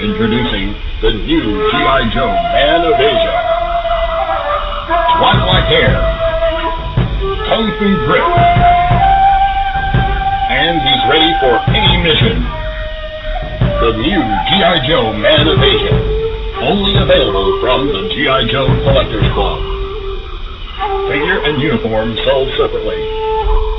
Introducing the new G.I. Joe Man of Asia. Twilight hair, kung fu grip, and he's ready for any mission. The new G.I. Joe Man of Asia. Only available from the G.I. Joe Collectors Club. Figure and uniform sold separately.